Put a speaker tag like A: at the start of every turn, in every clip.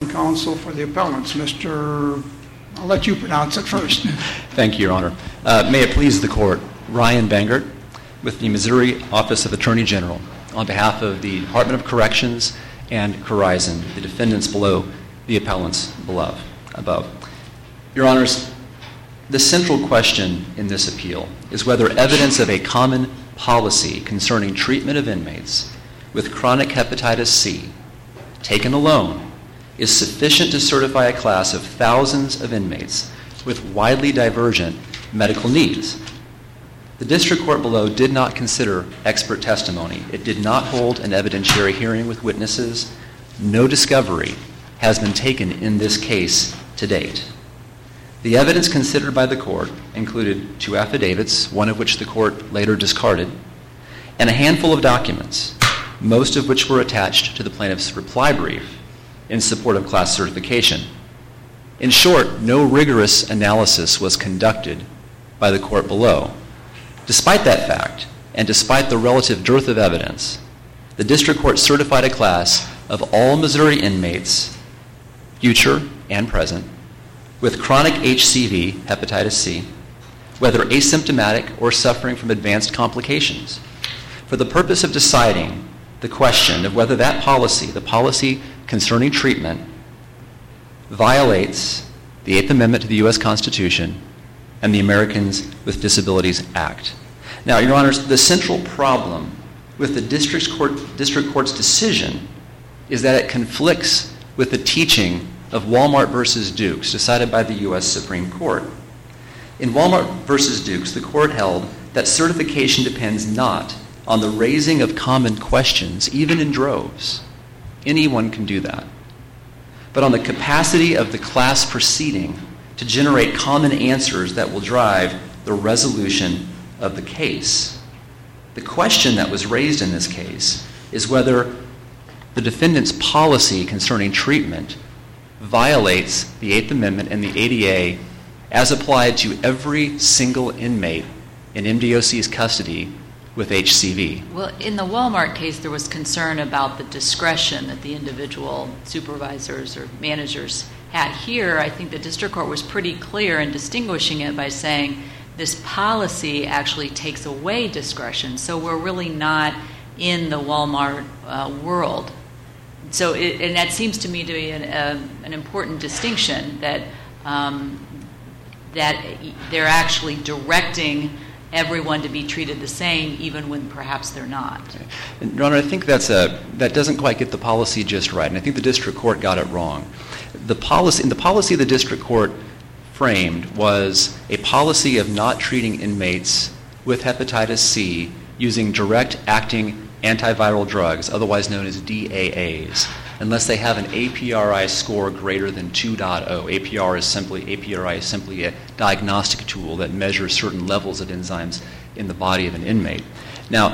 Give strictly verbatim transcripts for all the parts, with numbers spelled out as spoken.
A: counsel for the appellants. Mister I'll let you pronounce it first.
B: Thank you, Your Honor. Uh, may it please the Court, Ryan Bangert with the Missouri Office of Attorney General on behalf of the Department of Corrections and Corizon, the defendants below, the appellants below, above. Your Honors, the central question in this appeal is whether evidence of a common policy concerning treatment of inmates with chronic hepatitis C, taken alone, is sufficient to certify a class of thousands of inmates with widely divergent medical needs. The district court below did not consider expert testimony. It did not hold an evidentiary hearing with witnesses. No discovery has been taken in this case to date. The evidence considered by the court included two affidavits, one of which the court later discarded, and a handful of documents, most of which were attached to the plaintiff's reply brief in support of class certification. In short, no rigorous analysis was conducted by the court below. Despite that fact, and despite the relative dearth of evidence, the district court certified a class of all Missouri inmates, future and present, with chronic H C V, hepatitis C, whether asymptomatic or suffering from advanced complications, for the purpose of deciding the question of whether that policy, the policy concerning treatment, violates the Eighth Amendment to the U S Constitution and the Americans with Disabilities Act. Now, Your Honors, the central problem with the district, court, district court's decision is that it conflicts with the teaching of Walmart versus Dukes, decided by the U S Supreme Court. In Walmart versus Dukes, the court held that certification depends not on the raising of common questions, even in droves. Anyone can do that. But on the capacity of the class proceeding to generate common answers that will drive the resolution of the case. The question that was raised in this case is whether the defendant's policy concerning treatment violates the Eighth Amendment and the A D A as applied to every single inmate in M D O C's custody with H C V.
C: Well, in the Walmart case, there was concern about the discretion that the individual supervisors or managers had. Here, I think the district court was pretty clear in distinguishing it by saying this policy actually takes away discretion. So we're really not in the Walmart uh, world. So, it, and that seems to me to be an, uh, an important distinction that um, that they're actually directing everyone to be treated the same, even when perhaps they're not.
B: And, Your Honor, I think that's a that doesn't quite get the policy just right, and I think the district court got it wrong. The policy, the policy the district court framed was a policy of not treating inmates with hepatitis C using direct-acting antiviral drugs, otherwise known as D A As, unless they have an A P R I score greater than two point oh. A P R is simply A P R I is simply a diagnostic tool that measures certain levels of enzymes in the body of an inmate. Now,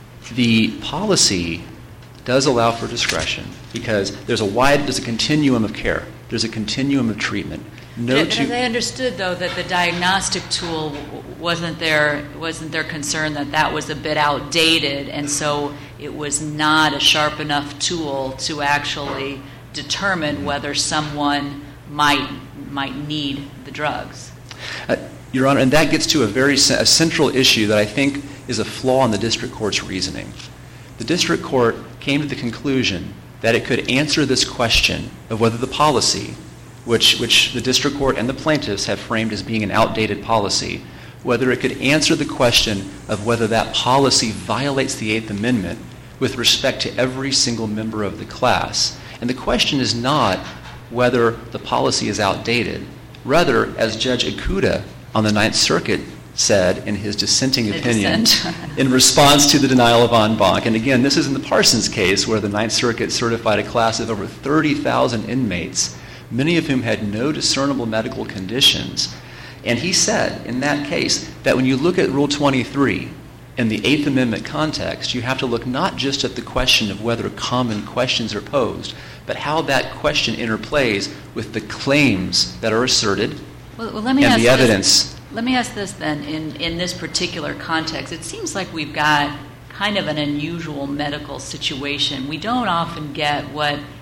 B: the policy does allow for discretion because there's a wide, there's a continuum of care. There's a continuum of treatment. No
C: but, but I understood, though, that the diagnostic tool wasn't their wasn't their concern that that was a bit outdated, and so it was not a sharp enough tool to actually determine whether someone might might need the drugs.
B: Uh, Your Honor, and that gets to a very a central issue that I think is a flaw in the district court's reasoning. The district court came to the conclusion that it could answer this question of whether the policy, which which the district court and the plaintiffs have framed as being an outdated policy, whether it could answer the question of whether that policy violates the Eighth Amendment with respect to every single member of the class. And the question is not whether the policy is outdated. Rather, as Judge Ikuda on the Ninth Circuit said in his dissenting
C: the
B: opinion
C: dissent.
B: in response to the denial of en banc, and again, this is in the Parsons case where the Ninth Circuit certified a class of over thirty thousand inmates, many of whom had no discernible medical conditions. And he said in that case that when you look at Rule twenty-three in the Eighth Amendment context, you have to look not just at the question of whether common questions are posed, but how that question interplays with the claims that are asserted
C: well, well, let me
B: and
C: ask
B: the evidence.
C: This, let me ask this then, in, in this particular context. It seems like we've got kind of an unusual medical situation. We don't often get what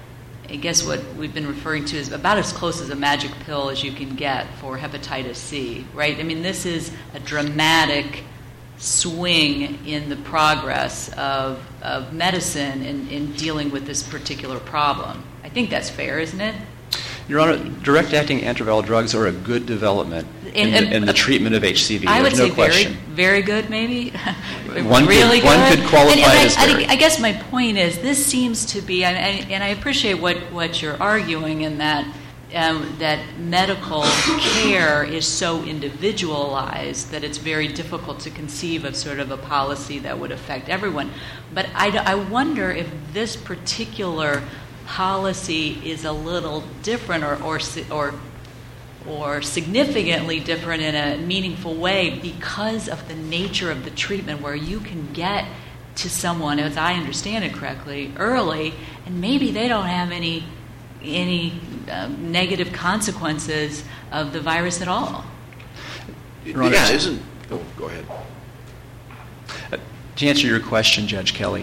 C: I guess what we've been referring to is about as close as a magic pill as you can get for hepatitis C, right? I mean, this is a dramatic swing in the progress of, of medicine in, in dealing with this particular problem. I think that's fair, isn't it?
B: Your Honor, direct-acting antiviral drugs are a good development in,
C: And-
B: the, in the treatment of H C V.
C: I would
B: There's no
C: say
B: question.
C: very, very good, maybe.
B: One
C: really
B: could- one
C: good.
B: could qualify
C: and, and
B: it
C: I,
B: as very.
C: I, I guess my point is, this seems to be, and, and and I appreciate what, what you're arguing in that um, that medical care is so individualized that it's very difficult to conceive of sort of a policy that would affect everyone. But I, I wonder if this particular policy is a little different or or or or significantly different in a meaningful way because of the nature of the treatment, where you can get to someone, as I understand it correctly, early, and maybe they don't have any any uh, negative consequences of the virus at all.
D: Yeah, isn't... Oh, go ahead.
B: Uh, to answer your question, Judge Kelly,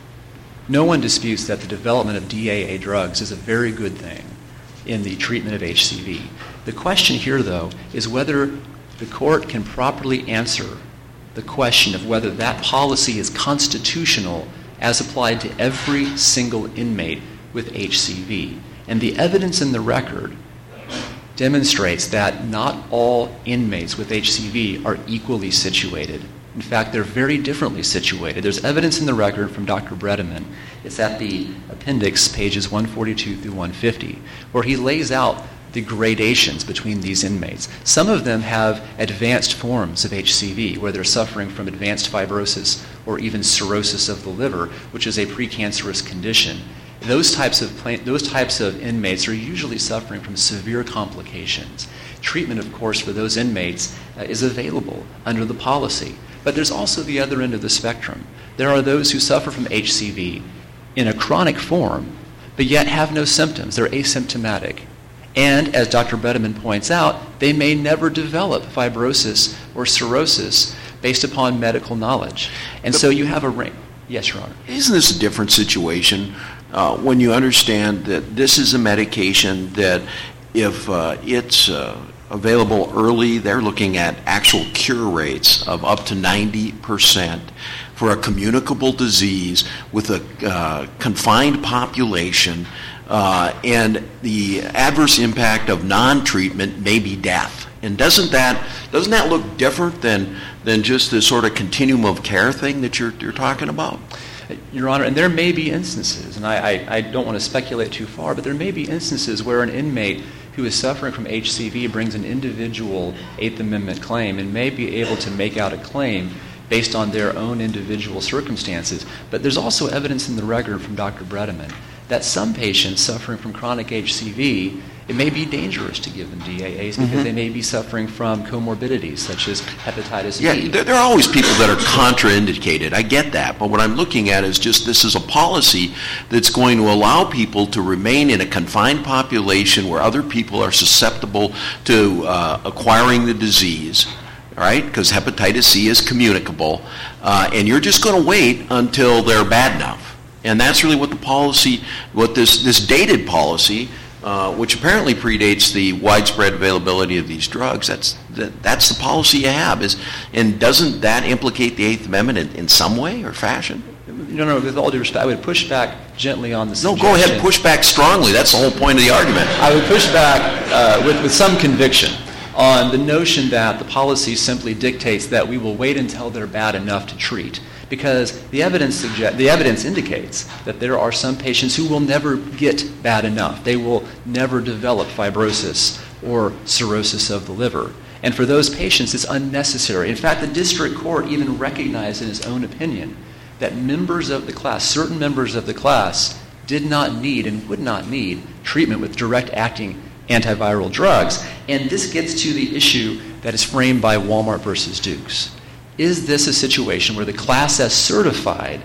B: no one disputes that the development of D A A drugs is a very good thing in the treatment of H C V. The question here, though, is whether the court can properly answer the question of whether that policy is constitutional as applied to every single inmate with H C V. And the evidence in the record demonstrates that not all inmates with H C V are equally situated. In fact, they're very differently situated. There's evidence in the record from Doctor Bredeman. It's at the appendix, pages one forty-two through one fifty, where he lays out the gradations between these inmates. Some of them have advanced forms of H C V, where they're suffering from advanced fibrosis or even cirrhosis of the liver, which is a precancerous condition. Those types of pla- those types of inmates are usually suffering from severe complications. Treatment, of course, for those inmates uh, is available under the policy. But there's also the other end of the spectrum. There are those who suffer from H C V in a chronic form, but yet have no symptoms. They're asymptomatic. And as Doctor Bredeman points out, they may never develop fibrosis or cirrhosis based upon medical knowledge. And
D: but,
B: so you have a ring. Yes, Your Honor.
D: Isn't this a different situation uh, when you understand that this is a medication that if uh, it's uh, available early, they're looking at actual cure rates of up to ninety percent for a communicable disease with a uh, confined population, uh, and the adverse impact of non-treatment may be death. And doesn't that doesn't that look different than than just this sort of continuum of care thing that you're you're talking about?
B: Your Honor, and there may be instances, and I, I, I don't want to speculate too far, but there may be instances where an inmate who is suffering from H C V brings an individual Eighth Amendment claim and may be able to make out a claim based on their own individual circumstances. But there's also evidence in the record from Doctor Bredeman that some patients suffering from chronic H C V, it may be dangerous to give them D A As because mm-hmm. they may be suffering from comorbidities such as hepatitis
D: yeah,
B: B.
D: Yeah, there, there are always people that are contraindicated. I get that. But what I'm looking at is just this is a policy that's going to allow people to remain in a confined population where other people are susceptible to uh, acquiring the disease, right? Because hepatitis C is communicable. Uh, and you're just going to wait until they're bad enough. And that's really what the policy, what this, this dated policy, uh, which apparently predates the widespread availability of these drugs, that's that, that's the policy you have. Is, and doesn't that implicate the Eighth Amendment in, in some way or fashion?
B: No, no, with all due respect, I would push back gently on the suggestion.
D: No, go ahead, push back strongly. That's the whole point of the argument.
B: I would push back uh, with, with some conviction on the notion that the policy simply dictates that we will wait until they're bad enough to treat. Because the evidence suggest, the evidence indicates that there are some patients who will never get bad enough. They will never develop fibrosis or cirrhosis of the liver. And for those patients, it's unnecessary. In fact, the district court even recognized in its own opinion that members of the class, certain members of the class, did not need and would not need treatment with direct-acting antiviral drugs. And this gets to the issue that is framed by Walmart versus Dukes. Is this a situation where the class as certified,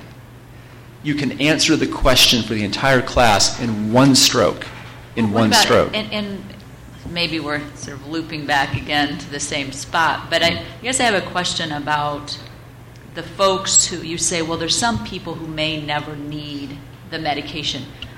B: you can answer the question for the entire class in one stroke, in
C: what
B: one
C: about
B: stroke?
C: And, and maybe we're sort of looping back again to the same spot, but I, I guess I have a question about the folks who you say, well, there's some people who may never need the medication.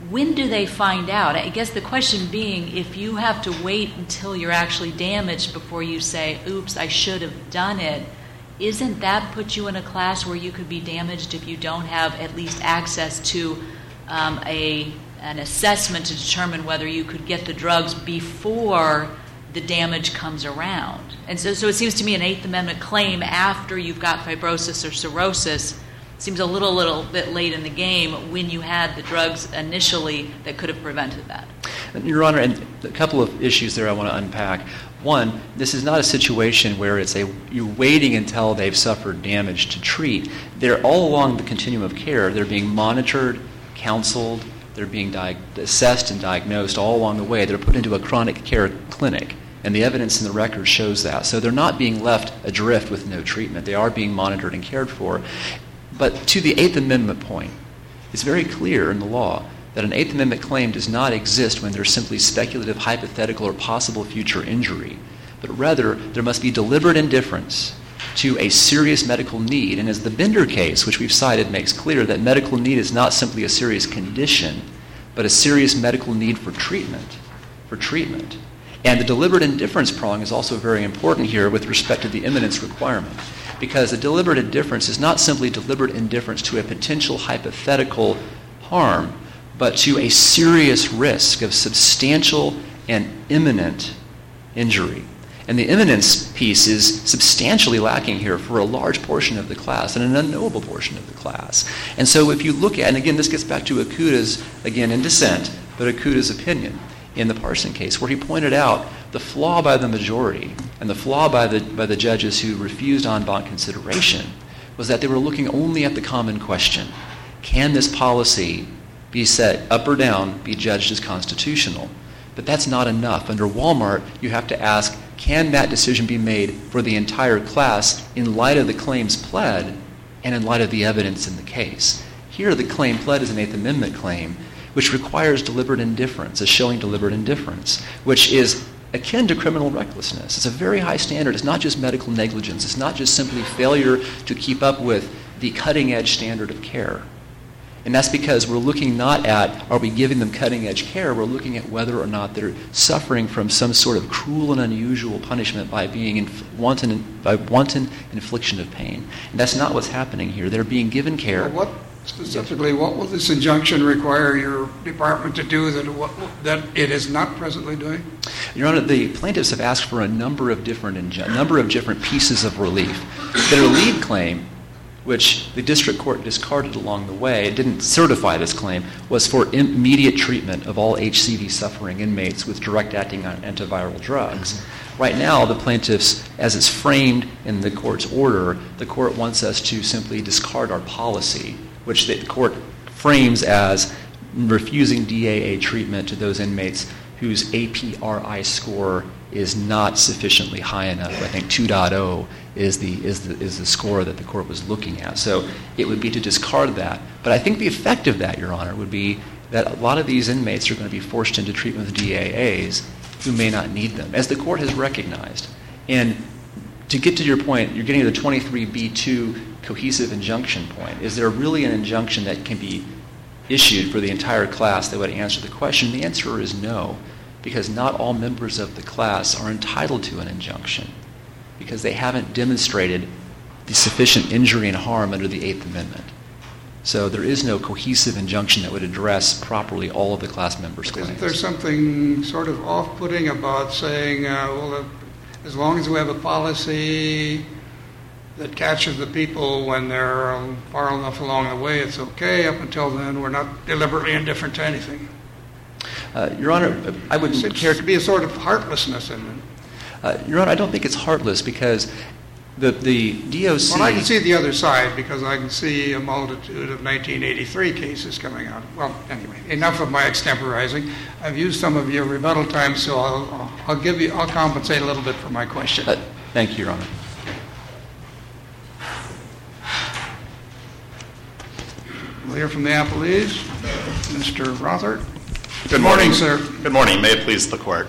C: when do they find out? I guess the question being, if you have to wait until you're actually damaged before you say, oops, I should have done it, isn't that put you in a class where you could be damaged if you don't have at least access to um, a an assessment to determine whether you could get the drugs before the damage comes around? And so, so it seems to me an Eighth Amendment claim after you've got fibrosis or cirrhosis seems a little, little bit late in the game when you had the drugs initially that could have prevented that.
B: Your Honor, and a couple of issues there I want to unpack. One, this is not a situation where it's a you're waiting until they've suffered damage to treat. They're all along the continuum of care. They're being monitored, counseled, they're being di- assessed and diagnosed all along the way. They're put into a chronic care clinic, and the evidence in the record shows that. So they're not being left adrift with no treatment. They are being monitored and cared for. But to the Eighth Amendment point, it's very clear in the law that an Eighth Amendment claim does not exist when there's simply speculative, hypothetical, or possible future injury, but rather there must be deliberate indifference to a serious medical need. And as the Bender case, which we've cited, makes clear, that medical need is not simply a serious condition, but a serious medical need for treatment, for treatment. And the deliberate indifference prong is also very important here with respect to the imminence requirement, because a deliberate indifference is not simply deliberate indifference to a potential hypothetical harm, but to a serious risk of substantial and imminent injury. And the imminence piece is substantially lacking here for a large portion of the class and an unknowable portion of the class. And so if you look at, and again, this gets back to Okuda's, again, in dissent, but Okuda's opinion in the Parson case, where he pointed out the flaw by the majority and the flaw by the by the judges who refused en banc consideration was that they were looking only at the common question: can this policy be set up or down, be judged as constitutional? But that's not enough. Under Walmart, you have to ask, can that decision be made for the entire class in light of the claims pled and in light of the evidence in the case? Here, the claim pled is an Eighth Amendment claim, which requires deliberate indifference, a showing deliberate indifference, which is akin to criminal recklessness. It's a very high standard. It's not just medical negligence. It's not just simply failure to keep up with the cutting-edge standard of care. And that's because we're looking not at, are we giving them cutting-edge care? We're looking at whether or not they're suffering from some sort of cruel and unusual punishment by being inf- wanton, by wanton infliction of pain. And that's not what's happening here. They're being given care.
A: Well, what specifically, what will this injunction require your department to do that what, that it is not presently doing?
B: Your Honor, the plaintiffs have asked for a number of different inju- number of different pieces of relief. Their lead claim, which the district court discarded along the way, it didn't certify this claim, was for immediate treatment of all H C V suffering inmates with direct-acting antiviral drugs. Mm-hmm. Right now, the plaintiffs, as it's framed in the court's order, the court wants us to simply discard our policy, which the court frames as refusing D A A treatment to those inmates whose A P R I score is not sufficiently high enough. I think two point oh is the is the is the score that the court was looking at. So it would be to discard that. But I think the effect of that, Your Honor, would be that a lot of these inmates are going to be forced into treatment with D A As who may not need them, as the court has recognized. And to get to your point, you're getting to the twenty-three B two cohesive injunction point. Is there really an injunction that can be issued for the entire class that would answer the question? The answer is no, because not all members of the class are entitled to an injunction because they haven't demonstrated the sufficient injury and harm under the Eighth Amendment. So there is no cohesive injunction that would address properly all of the class members' claims.
A: Isn't there something sort of off-putting about saying, uh, well, as long as we have a policy that catches the people when they're um, far enough along the way, it's okay. Up until then, we're not deliberately indifferent to anything.
B: Uh, Your Honor, I wouldn't
A: it
B: care
A: to be a sort of heartlessness in it.
B: Uh, Your Honor, I don't think it's heartless because the the D O C.
A: Well, I can see the other side because I can see a multitude of nineteen eighty-three cases coming out. Well, anyway, enough of my extemporizing. I've used some of your rebuttal time, so I'll I'll give you I'll compensate a little bit for my question.
B: Uh, thank you, Your Honor.
A: We'll hear from the appellees. Mister Rothert.
E: Good morning,
A: sir.
E: Good morning. May it please the court.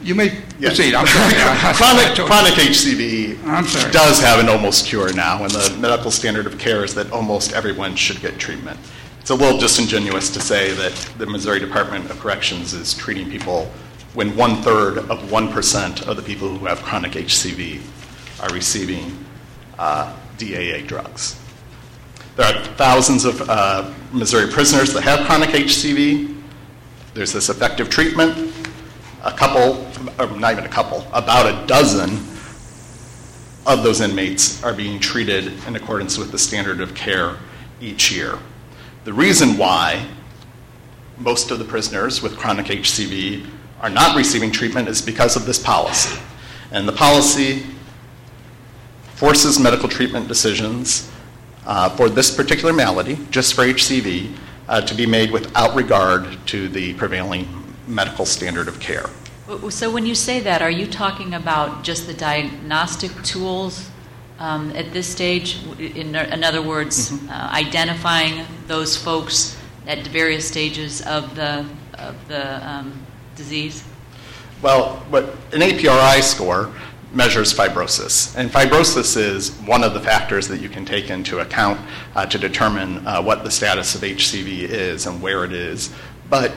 A: You may
E: Yes.
A: proceed. I'm sorry.
E: Chronic, chronic H C V
A: I'm sorry.
E: does have an almost cure now, and the medical standard of care is that almost everyone should get treatment. It's a little disingenuous to say that the Missouri Department of Corrections is treating people when one-third of one percent of the people who have chronic H C V are receiving uh, D A A drugs. There are thousands of uh, Missouri prisoners that have chronic H C V. There's this effective treatment. A couple, or not even a couple, about a dozen of those inmates are being treated in accordance with the standard of care each year. The reason why most of the prisoners with chronic H C V are not receiving treatment is because of this policy. And the policy forces medical treatment decisions uh, for this particular malady, just for H C V, uh, to be made without regard to the prevailing medical standard of care.
C: So when you say that, are you talking about just the diagnostic tools um, at this stage? In, in other words, mm-hmm. uh, identifying those folks at various stages of the of the um, disease?
E: Well, what an A P R I score measures fibrosis, and fibrosis is one of the factors that you can take into account uh, to determine uh, what the status of H C V is and where it is. But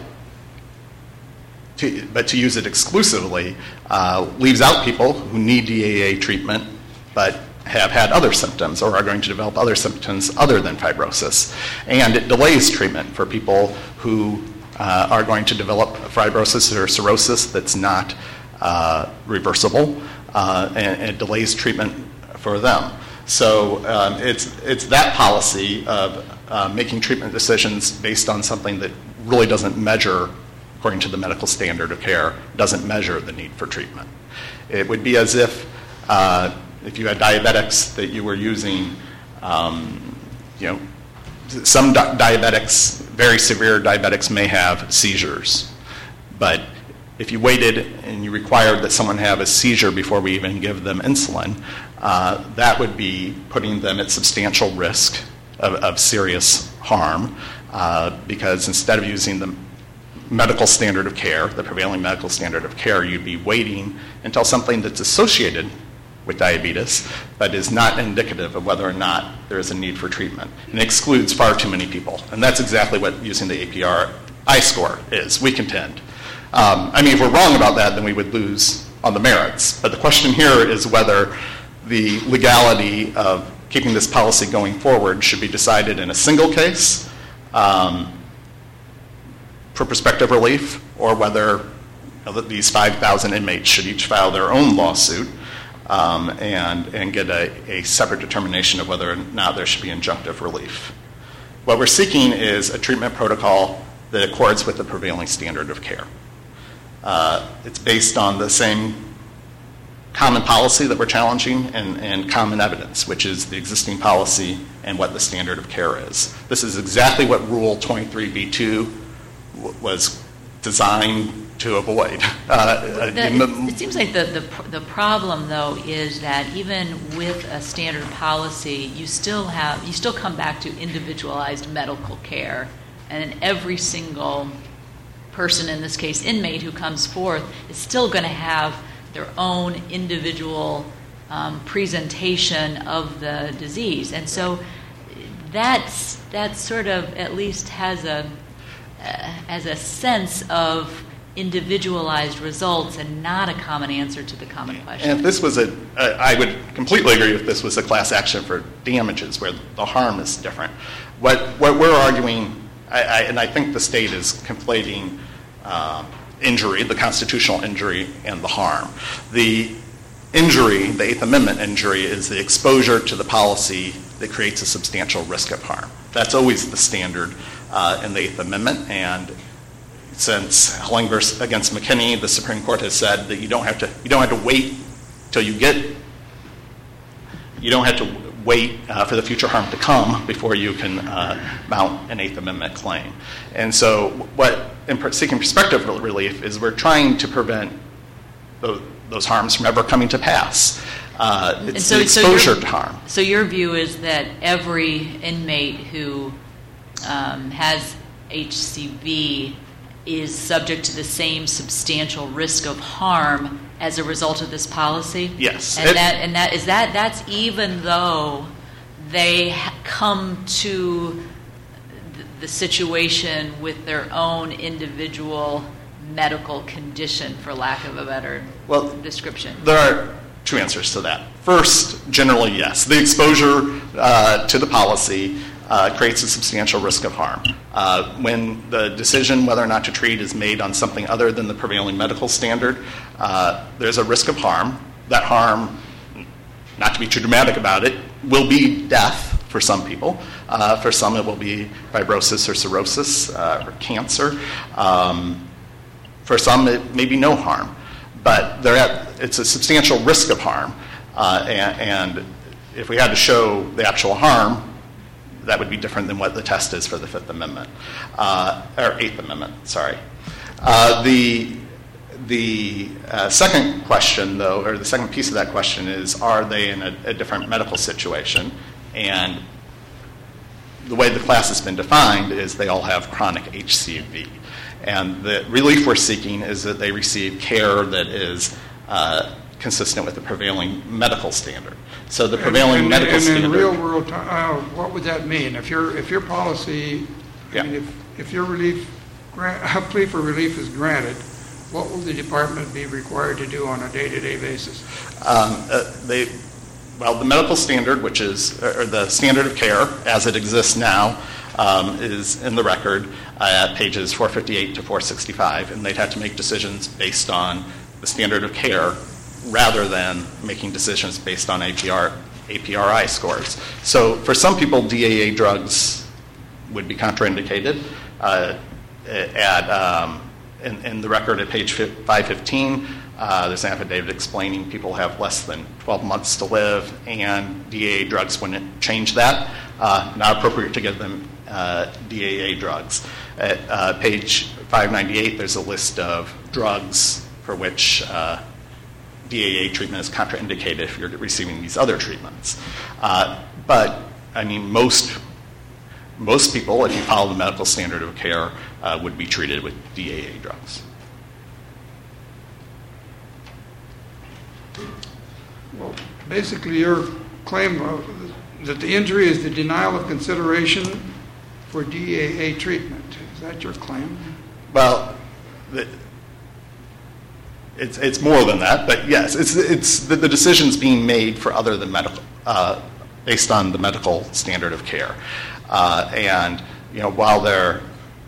E: To, but to use it exclusively uh, leaves out people who need D A A treatment but have had other symptoms or are going to develop other symptoms other than fibrosis. And it delays treatment for people who uh, are going to develop fibrosis or cirrhosis that's not uh, reversible, uh, and, and it delays treatment for them. So um, it's, it's that policy of uh, making treatment decisions based on something that really doesn't measure, according to the medical standard of care, doesn't measure the need for treatment. It would be as if uh, if you had diabetics that you were using, um, you know, some di- diabetics, very severe diabetics may have seizures, but if you waited and you required that someone have a seizure before we even give them insulin, uh, that would be putting them at substantial risk of, of serious harm, uh, because instead of using the medical standard of care, the prevailing medical standard of care, you'd be waiting until something that's associated with diabetes but is not indicative of whether or not there is a need for treatment. And it excludes far too many people. And that's exactly what using the A P R I score is, we contend. Um, I mean, if we're wrong about that, then we would lose on the merits. But the question here is whether the legality of keeping this policy going forward should be decided in a single case, um, for prospective relief, or whether you know, these five thousand inmates should each file their own lawsuit um, and, and get a, a separate determination of whether or not there should be injunctive relief. What we're seeking is a treatment protocol that accords with the prevailing standard of care. Uh, it's based on the same common policy that we're challenging and, and common evidence, which is the existing policy and what the standard of care is. This is exactly what Rule twenty-three B two was designed to avoid. Uh,
C: the, it, it seems like the, the the problem, though, is that even with a standard policy, you still have you still come back to individualized medical care, and every single person, in this case inmate, who comes forth is still going to have their own individual um, presentation of the disease, and so that's that sort of at least has a as a sense of individualized results and not a common answer to the common question.
E: And if this was a, uh, I would completely agree if this was a class action for damages where the harm is different. What what we're arguing, I, I, and I think the state is conflating uh, injury, the constitutional injury, and the harm. The injury, the Eighth Amendment injury, is the exposure to the policy that creates a substantial risk of harm. That's always the standard uh, in the Eighth Amendment, and since Helling versus against McKinney, the Supreme Court has said that you don't have to you don't have to wait till you get you don't have to wait uh, for the future harm to come before you can uh, mount an Eighth Amendment claim. And so, what in seeking prospective relief is we're trying to prevent those, those harms from ever coming to pass. Uh, it's
C: so,
E: the exposure
C: so
E: to harm.
C: So your view is that every inmate who um, has H C V is subject to the same substantial risk of harm as a result of this policy?
E: Yes.
C: And
E: It-
C: that and that is that that's even though they ha- come to th- the situation with their own individual medical condition, for lack of a better
E: Well,
C: description.
E: There are two answers to that. First, generally, yes. The exposure uh, to the policy uh, creates a substantial risk of harm. Uh, when the decision whether or not to treat is made on something other than the prevailing medical standard, uh, there's a risk of harm. That harm, not to be too dramatic about it, will be death for some people. Uh, for some, it will be fibrosis or cirrhosis uh, or cancer. Um, for some, it may be no harm. But they're at, it's a substantial risk of harm. Uh, and, and if we had to show the actual harm, that would be different than what the test is for the Fifth Amendment, uh, or Eighth Amendment, sorry. Uh, the the uh, second question, though, or the second piece of that question is, are they in a, a different medical situation? And the way the class has been defined is they all have chronic H C V. And the relief we're seeking is that they receive care that is uh, consistent with the prevailing medical standard. So the prevailing
A: and,
E: medical
A: and
E: standard.
A: in real world, uh, what would that mean? If your if your policy,
E: Yeah.
A: I mean, if if your relief grant, a plea for relief is granted, what will the department be required to do on a day-to-day basis?
E: Um, uh, they, well, the medical standard, which is or the standard of care as it exists now, um, is in the record uh, at pages four fifty-eight to four sixty-five, and they'd have to make decisions based on the standard of care rather than making decisions based on A P R, A P R I scores. So for some people, D A A drugs would be contraindicated. Uh, at um, in, in the record at page five fifteen, uh, there's an affidavit explaining people have less than twelve months to live, and D A A drugs wouldn't change that. Uh, not appropriate to give them uh, D A A drugs. At uh, page five ninety-eight, there's a list of drugs for which uh, D A A treatment is contraindicated if you're receiving these other treatments. Uh, but, I mean, most most people, if you follow the medical standard of care, uh, would be treated with D A A drugs.
A: Well, basically, your claim of, that the injury is the denial of consideration for D A A treatment. Is that your claim?
E: Well, the, it's it's more than that, but yes, it's it's the, the decisions being made for other than medical, uh, based on the medical standard of care, uh, and you know while they're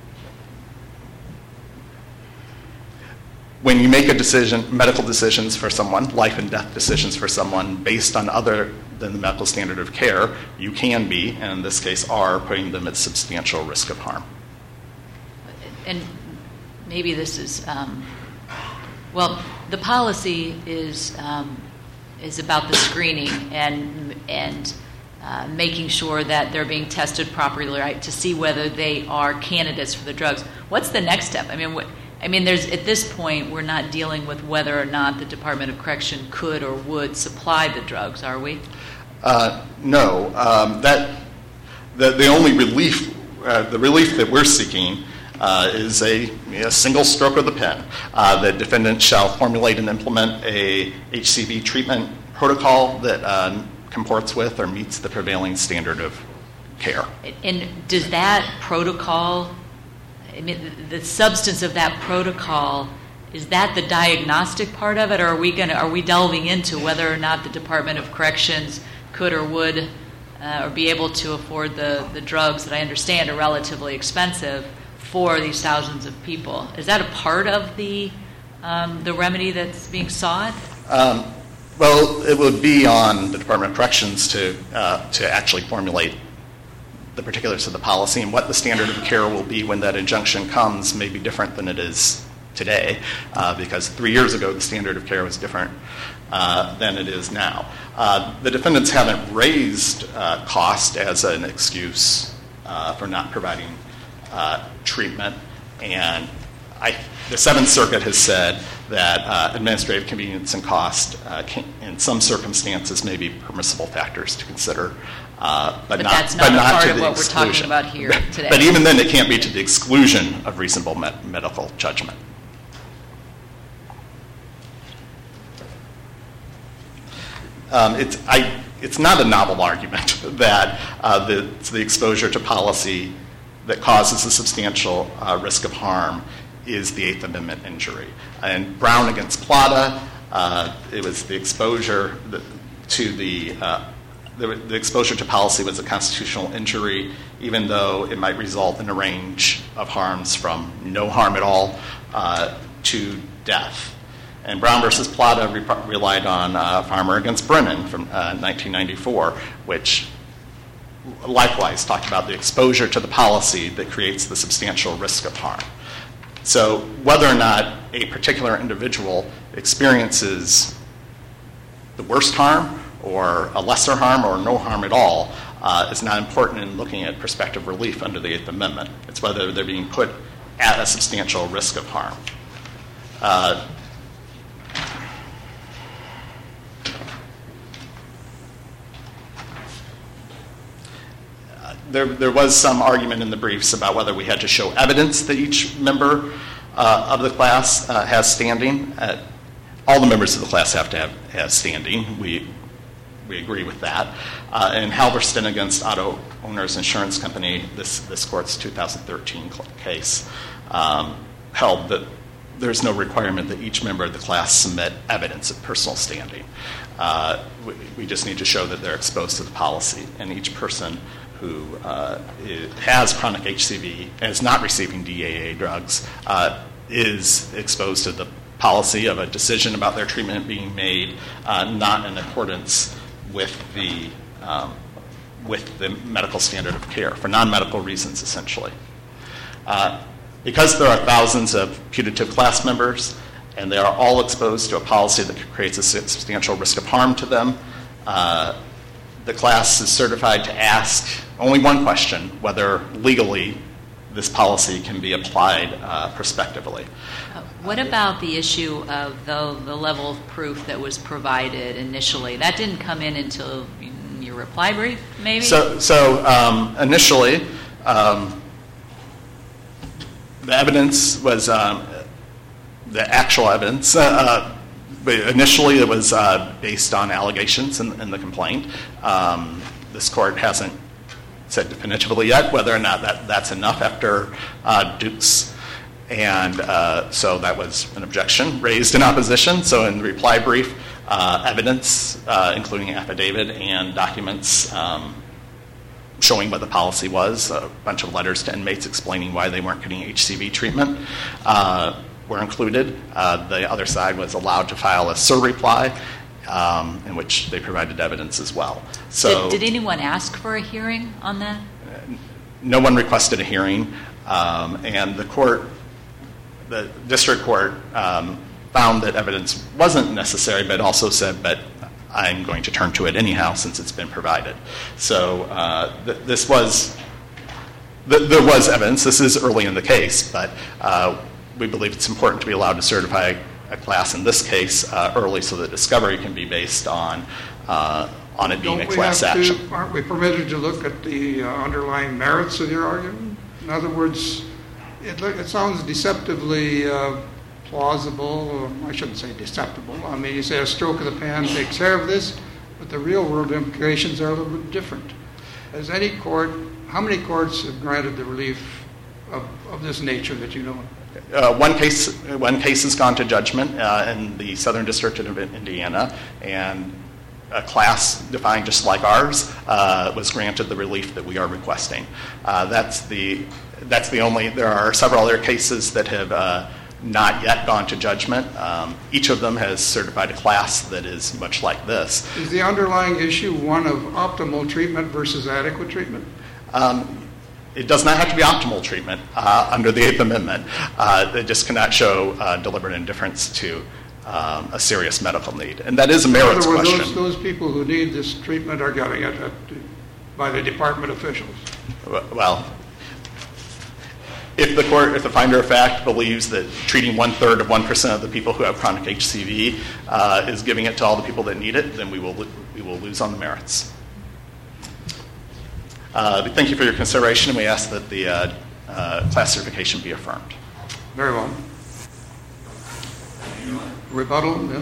E: when you make a decision, medical decisions for someone, life and death decisions for someone based on other than the medical standard of care, you can be, and in this case are, putting them at substantial risk of harm.
C: And maybe this is, um, well, the policy is um, is about the screening and and uh, making sure that they're being tested properly, right, to see whether they are candidates for the drugs. What's the next step? I mean, what, I mean, there's at this point we're not dealing with whether or not the Department of Correction could or would supply the drugs, are we?
E: Uh, no, um, that the, the only relief, uh, the relief that we're seeking uh, is a, a single stroke of the pen. Uh, the defendant shall formulate and implement a H C V treatment protocol that uh, comports with or meets the prevailing standard of care.
C: And does that protocol, I mean, the substance of that protocol, is that the diagnostic part of it, or are we going to, are we delving into whether or not the Department of Corrections could or would uh, or be able to afford the, the drugs that I understand are relatively expensive for these thousands of people? Is that a part of the um, the remedy that's being sought?
E: Um, well, it would be on the Department of Corrections to uh, to actually formulate the particulars of the policy, and what the standard of care will be when that injunction comes may be different than it is today, uh, because three years ago the standard of care was different uh, than it is now. Uh, the defendants haven't raised uh, cost as an excuse uh, for not providing uh, treatment, and I, the Seventh Circuit has said that uh, administrative convenience and cost uh, can, in some circumstances may be permissible factors to consider uh, but,
C: But
E: not,
C: that's not
E: but
C: a
E: not
C: part
E: to
C: of
E: the
C: what we're talking
E: exclusion.
C: about here today.
E: But even then, it can't be to the exclusion of reasonable med- medical judgment. Um, it's, I, it's not a novel argument that uh, the, it's the exposure to policy that causes a substantial uh, risk of harm is the Eighth Amendment injury. And Brown against Plata, uh, it was the exposure to the, uh, the, the exposure to policy was a constitutional injury, even though it might result in a range of harms from no harm at all uh, to death. And Brown versus Plata re- relied on uh, Farmer against Brennan from uh, nineteen ninety-four, which likewise talked about the exposure to the policy that creates the substantial risk of harm. So whether or not a particular individual experiences the worst harm or a lesser harm or no harm at all uh, is not important in looking at prospective relief under the Eighth Amendment. It's whether they're being put at a substantial risk of harm. Uh, There, there was some argument in the briefs about whether we had to show evidence that each member uh, of the class uh, has standing. Uh, all the members of the class have to have, have standing. We, we agree with that. Uh, and Halberstam against Auto Owners Insurance Company, this, this court's two thousand thirteen case, um, held that there's no requirement that each member of the class submit evidence of personal standing. Uh, we, we just need to show that they're exposed to the policy, and each person who uh, has chronic H C V and is not receiving D A A drugs uh, is exposed to the policy of a decision about their treatment being made uh, not in accordance with the um, with the medical standard of care for non-medical reasons, essentially. Uh, because there are thousands of putative class members and they are all exposed to a policy that creates a substantial risk of harm to them, uh, the class is certified to ask only one question, whether legally this policy can be applied uh, prospectively.
C: Uh, what about the issue of the, the level of proof that was provided initially? That didn't come in until your reply brief, maybe?
E: So, so um, initially, um, the evidence was um, the actual evidence. Uh, uh, but initially, it was uh, based on allegations in, in the complaint. Um, this court hasn't said definitively yet whether or not that, that's enough after uh, Dukes. And uh, so that was an objection raised in opposition. So in the reply brief, uh, evidence, uh, including affidavit and documents um, showing what the policy was, a bunch of letters to inmates explaining why they weren't getting H C V treatment uh, were included. Uh, the other side was allowed to file a surreply, Um, in which they provided evidence as well. So,
C: did, did anyone ask for a hearing on that?
E: No one requested a hearing, um, and the court, the district court, um, found that evidence wasn't necessary, but also said, "But I'm going to turn to it anyhow since it's been provided." So uh, th- this was th- there was evidence. This is early in the case, but uh, we believe it's important to be allowed to certify a class in this case uh, early so that discovery can be based on uh, on it being
A: Don't
E: a class
A: we have
E: action.
A: To, aren't we permitted to look at the uh, underlying merits of your argument? In other words, it, it sounds deceptively uh, plausible, or I shouldn't say deceptible. I mean, you say a stroke of the pen takes care of this, but the real world implications are a little bit different. Has any court, how many courts have granted the relief of, of this nature that you know of?
E: Uh, one case, one case has gone to judgment uh, in the Southern District of Indiana, and a class defined just like ours uh, was granted the relief that we are requesting. Uh, that's the that's the only. There are several other cases that have uh, not yet gone to judgment. Um, each of them has certified a class that is much like this.
A: Is the underlying issue one of optimal treatment versus adequate treatment?
E: Um, It does not have to be optimal treatment uh, under the Eighth Amendment. Uh, it just cannot show uh, deliberate indifference to um, a serious medical need. And that is a merits
A: In other words,
E: question.
A: those, those people who need this treatment are getting it at, by the department officials.
E: Well, if the court, if the finder of fact believes that treating one-third of one percent of the people who have chronic H C V uh, is giving it to all the people that need it, then we will we will lose on the merits. Uh, thank you for your consideration, and we ask that the uh, uh, class certification be affirmed.
A: Very well. Rebuttal, yes?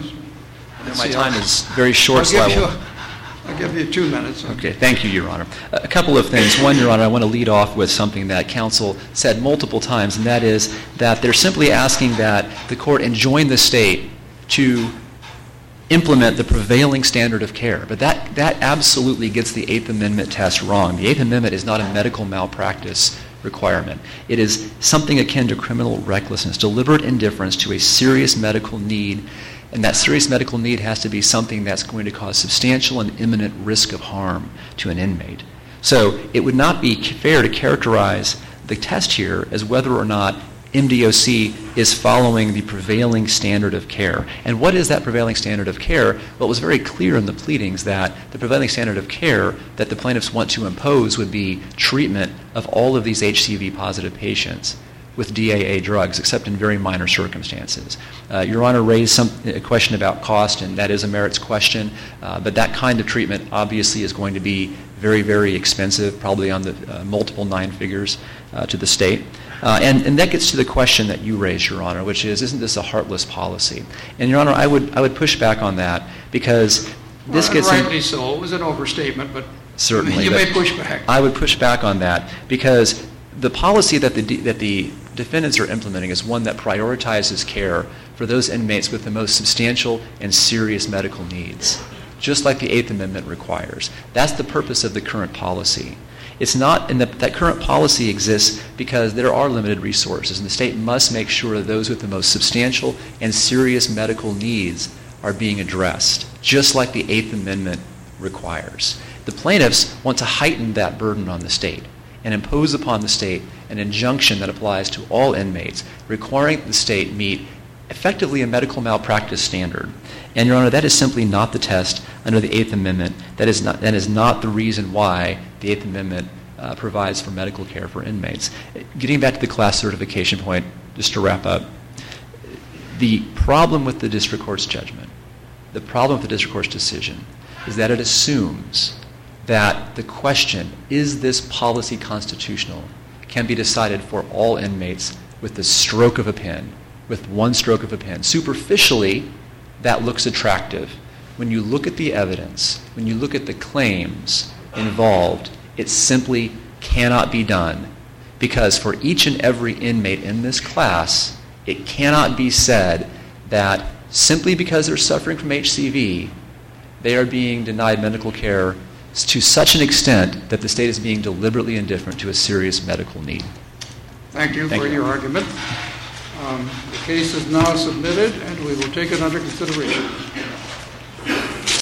B: My time is very short,
A: I'll
B: so
A: give,
B: I
A: you,
B: will...
A: I'll give you two minutes.
B: Okay, thank you, Your Honor. A couple of things. One, Your Honor, I want to lead off with something that counsel said multiple times, and that is that they're simply asking that the court enjoin the state to implement the prevailing standard of care. But that, that absolutely gets the Eighth Amendment test wrong. The Eighth Amendment is not a medical malpractice requirement. It is something akin to criminal recklessness, deliberate indifference to a serious medical need, and that serious medical need has to be something that's going to cause substantial and imminent risk of harm to an inmate. So it would not be fair to characterize the test here as whether or not M D O C is following the prevailing standard of care. And what is that prevailing standard of care? Well, it was very clear in the pleadings that the prevailing standard of care that the plaintiffs want to impose would be treatment of all of these H C V-positive patients with D A A drugs, except in very minor circumstances. Uh, Your Honor raised some, a question about cost, and that is a merits question, uh, but that kind of treatment obviously is going to be very, very expensive, probably on the uh, multiple nine figures uh, to the state. Uh, and, and that gets to the question that you raised, Your Honor, which is, isn't this a heartless policy? And, Your Honor, I would I would push back on that because this
A: well,
B: gets...
A: Rightly
B: in,
A: so. It was an overstatement, but
B: certainly,
A: you
B: but
A: may push back.
B: I would push back on that because the policy that the that the defendants are implementing is one that prioritizes care for those inmates with the most substantial and serious medical needs, just like the Eighth Amendment requires. That's the purpose of the current policy. It's not, and that current policy exists because there are limited resources, and the state must make sure that those with the most substantial and serious medical needs are being addressed, just like the Eighth Amendment requires. The plaintiffs want to heighten that burden on the state and impose upon the state an injunction that applies to all inmates, requiring the state meet effectively a medical malpractice standard. And, Your Honor, that is simply not the test under the Eighth Amendment. That is not, that is not the reason why the Eighth Amendment uh, provides for medical care for inmates. Getting back to the class certification point, just to wrap up, the problem with the district court's judgment, the problem with the district court's decision, is that it assumes that the question, is this policy constitutional, can be decided for all inmates with the stroke of a pen, with one stroke of a pen. Superficially, that looks attractive. When you look at the evidence, when you look at the claims involved, it simply cannot be done, because for each and every inmate in this class, it cannot be said that simply because they're suffering from H C V, they are being denied medical care to such an extent that the state is being deliberately indifferent to a serious medical need.
A: Thank you
B: Thank
A: for
B: you.
A: your argument. Um, the case is now submitted, and we will take it under consideration.